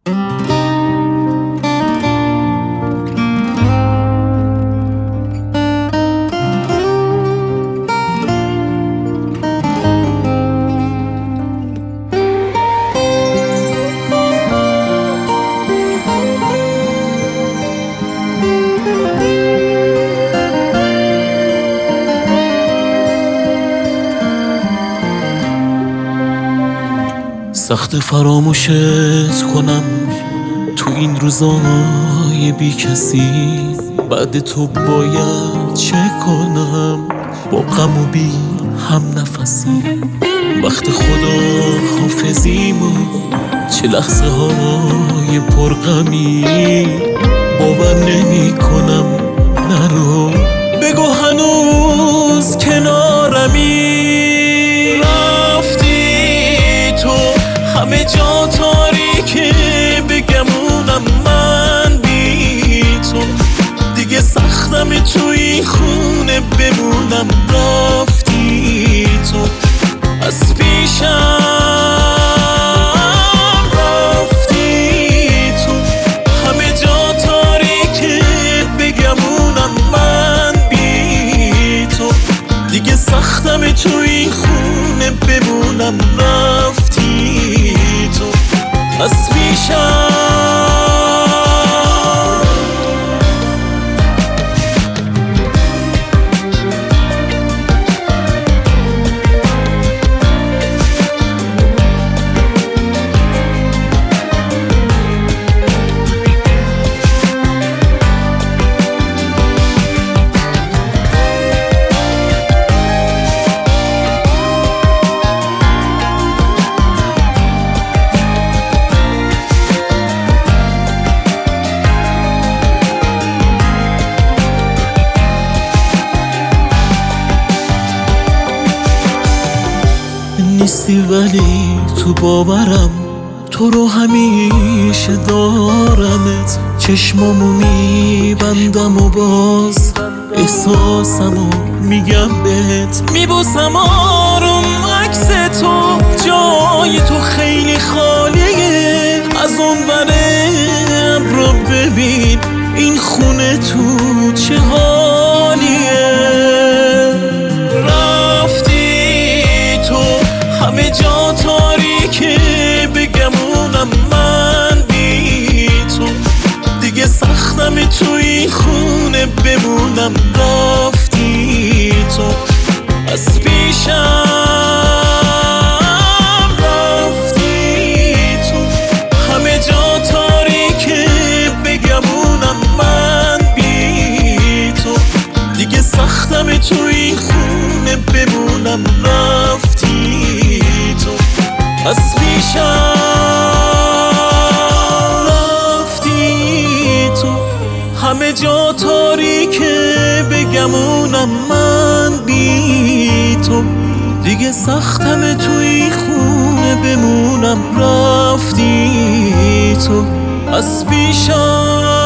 سخت فراموشت کنم تو این روزای بی کسی. بعد تو باید چه کنم با غم و بی هم نفسی. وقت خدا حافظیمون چه لحظه های پرغمی. باور نمی کنم نرو بگو هنوز کنارمی. همه جا تاریکه بگمونم من بی تو. دیگه سختم تو این خونه بمونم. رفتی تو از پیشم، رفتی تو. همه جا تاریکه بگمونم من بی تو. دیگه سختم تو این خونه بمونم. رفتی تو از پیشم. نیستی ولی تو باورم، تو رو همیشه دارمت. چشمامو میبندم و باز احساسمو میگم بهت. میبوسم آروم عکس تو، جای تو خیلی خالیه. از اون وره ابرو ببین این خونه تو چه حالیه. همه جا تاریکه بگمونم من بی تو. دیگه سختم تو این خونه بمونم. رفتی تو از پیشم، رفتی تو. همه جا تاریکه بگمونم من بی تو. دیگه سختم تو این خونه بمونم. رفتی از پیشم، رفتی تو. همه جا تاریکه بگمونم من بی تو. دیگه سختم توی خونه بمونم. رفتی تو از پیشم.